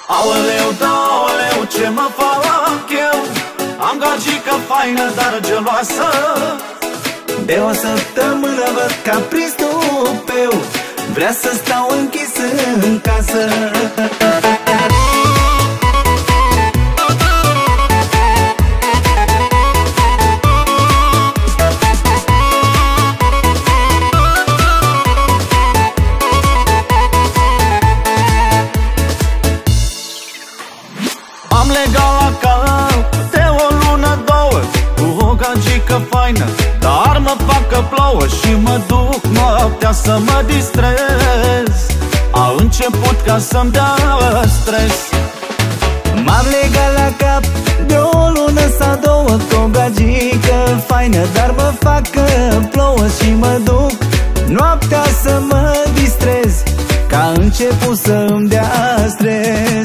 Aoleu, da, aoleu, ce mă fac eu? Am gagică faină, dar geloasă. De o săptămână văd că a prins tupeu, vrea să stau închis în casă. Am legat la cap de o lună, două, cu o gagică faină, dar mă fac că plouă și mă duc noaptea să mă distrez. A început ca să-mi dea stres. M-am legat la cap de o lună sau două, cu o gagică faină, dar mă fac că plouă și mă duc noaptea să mă distrez, că a început să-mi dea stres.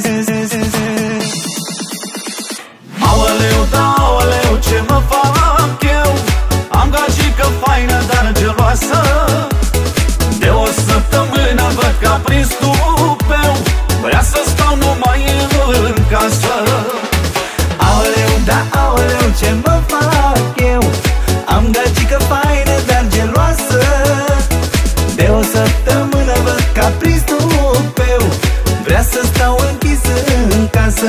Aoleu, da, aoleu, ce mă fac eu? Am gagică faină, dar geloasă. De o săptămână văd că a prins tupeu, vrea să stau numai în casă. Aoleu, da, aoleu, ce mă fac eu? Am gagică faină, dar geloasă. De o săptămână văd că a prins tupeu, vrea să stau închis în casă.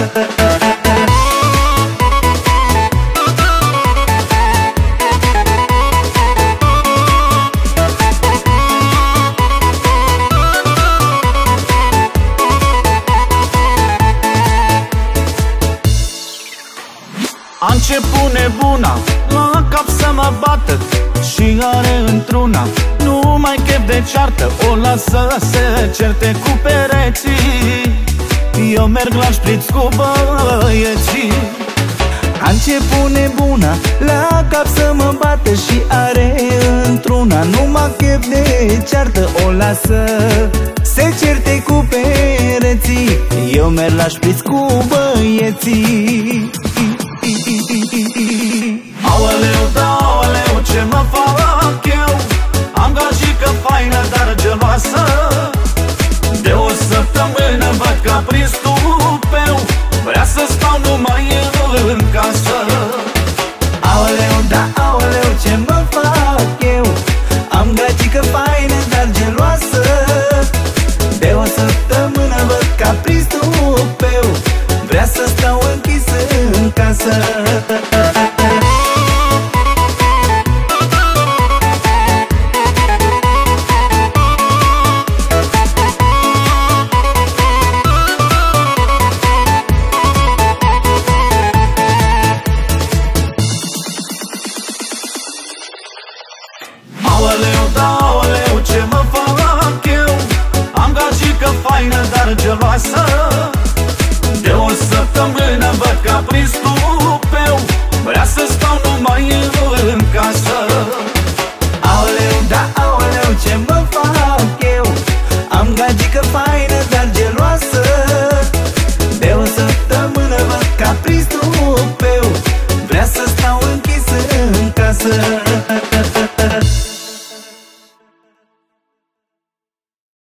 A început nebuna la cap să mă bată și are într-una numai chef de ceartă. O lasă să se certe cu pereții, eu merg la șpriț cu băieții. A început nebuna la cap să mă bată și are într-una numai chef de ceartă. O lasă se certe cu pereții, eu merg la șpriț cu băieții. Aoleu, da, aoleu, ce mă fac eu? Am gagică faină, dar geloasă. De o săptămână văd că a prins tupeu, vrea să stau numai în casă. Aoleu, da, aoleu, ce mă fac eu? Am gagică faină, dar geloasă. De o săptămână văd că a prins tupeu, vrea să stau închis în casă. Aoleu, da, aoleu, ce mă fac eu? Am gagică faină, dar geloasă. De o săptămână văd că a prins tu